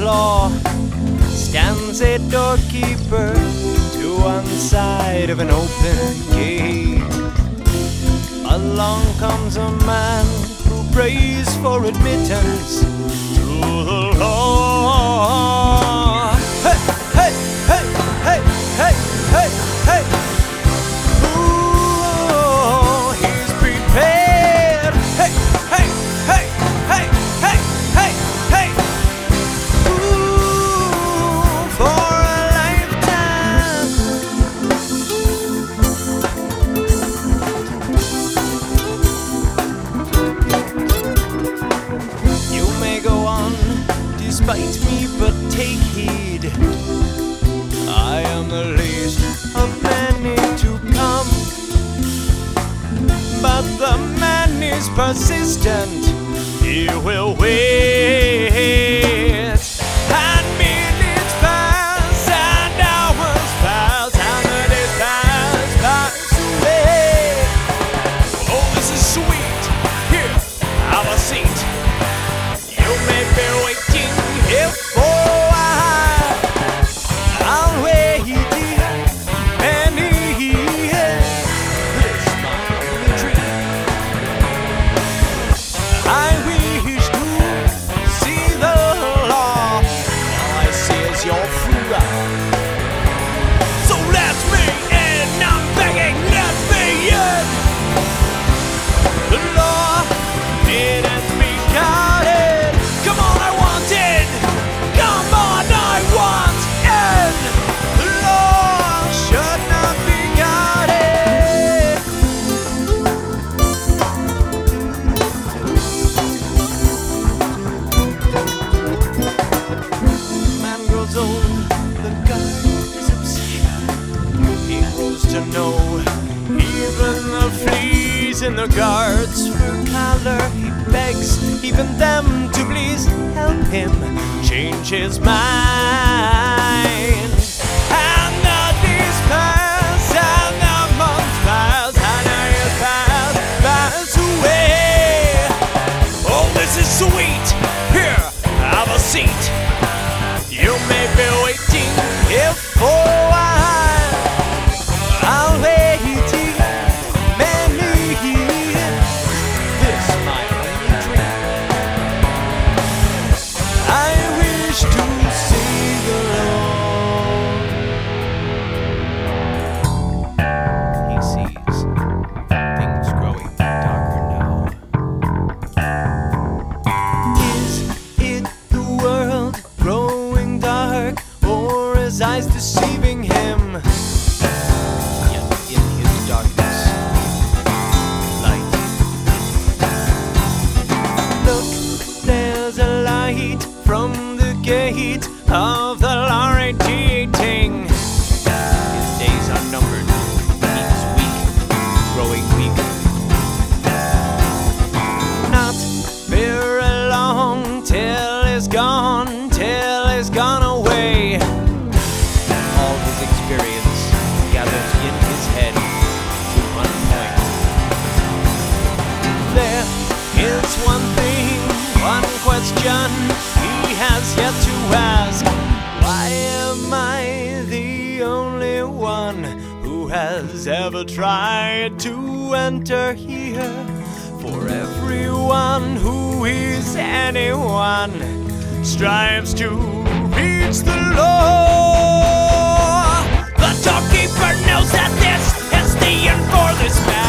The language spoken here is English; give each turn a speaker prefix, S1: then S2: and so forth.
S1: law stands a doorkeeper to one side of an open gate. Along comes a man who prays for admittance to the law. Hey, hey, hey, hey, hey, hey, hey. Ooh, he's prepared. Hey, hey, hey, hey, hey, hey, hey. Ooh, for a lifetime. You may go on despite me, but take heed. I am the least of many to come, but the man is persistent. He will wait. And minutes pass, and hours pass, and the days pass away. Oh, this is sweet. Here, have a seat. You may be waiting here for a while. I'll wait many years. This my only dream. I wish to see the law. All I see is your furor. So let me in. I'm begging, let me in. The law didn't be guarded. Come on, I want it. Come on, I want it. The law should not be guarded. Man grows old, the guard is obscure. He grows to know even the fleas in the guard's fur collar. He begs even them to please help him change his mind. And the days pass, and the months pass, and the years pass away. Oh, this is sweet. Here, have a seat. You may be waiting here for a while. I'll wait many years. This my only dream. I wish to see the Lord. He sees things growing darker now. Is it the world growing dark, or his eyes deceiving him? Yet in his darkness, light. Look, there's a light from the gate of the Laurentiating. His days are numbered. He's weak, growing weaker. Not very long till he's gone away. All his experience gathered in his head to one point. There is one thing, one question he has yet to ask. Why am I the only one who has ever tried to enter here? For everyone who is anyone strives to reach the law. The doorkeeper knows that this is the end for this man.